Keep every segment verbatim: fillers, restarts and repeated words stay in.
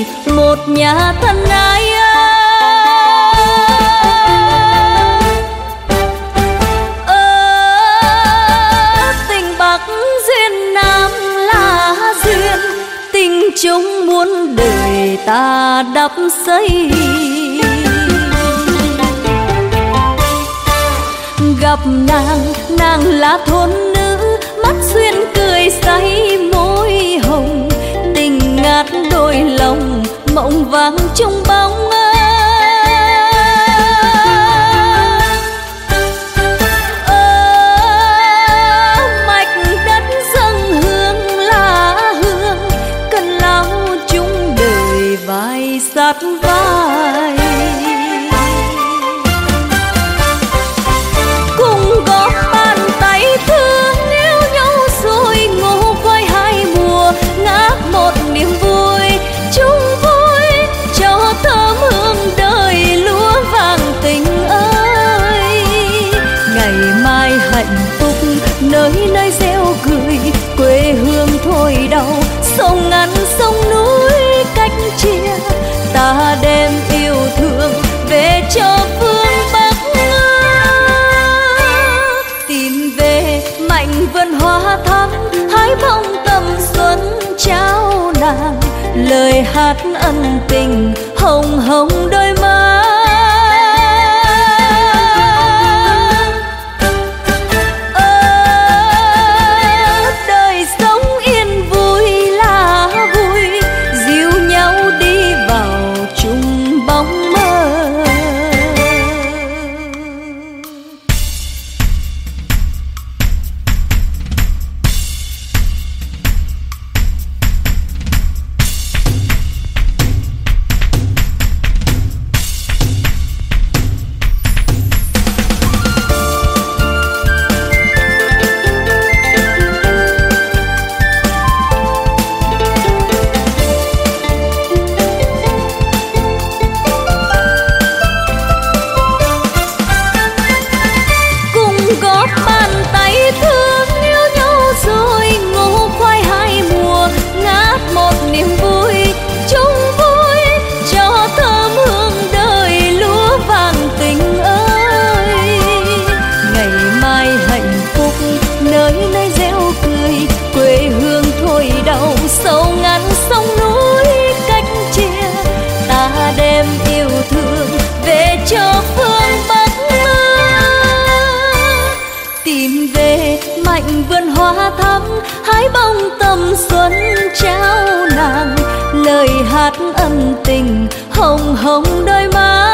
một nhà thân ái. Chúng muốn đời ta đắp xây, gặp nàng, nàng là thôn nữ, mắt xuyên cười say môi hồng, tình ngát đôi lòng, mộng vàng trong bóng. Sát vai cùng góp bàn tay thương yêu nhau rồi ngủ quay hai mùa, ngát một niềm vui chung vui cho thơm hương đời lúa vàng tình ơi. Ngày mai hạnh phúc nơi nơi gieo cười, quê hương thôi đau sông ngắn sông núi cách chia, ta đem yêu thương về cho phương Bắc. Tìm về mảnh vườn hoa thắm, hái bông tầm xuân trao nàng, lời hát ân tình hồng hồng đôi má. Sâu ngắn sông núi cách chia, ta đem yêu thương về cho phương Bắc. Tìm về mảnh vườn hoa thắm, hái bông tầm xuân trao nàng, lời hát ân tình hồng hồng đôi má.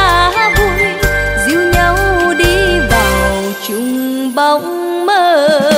Bóng mơ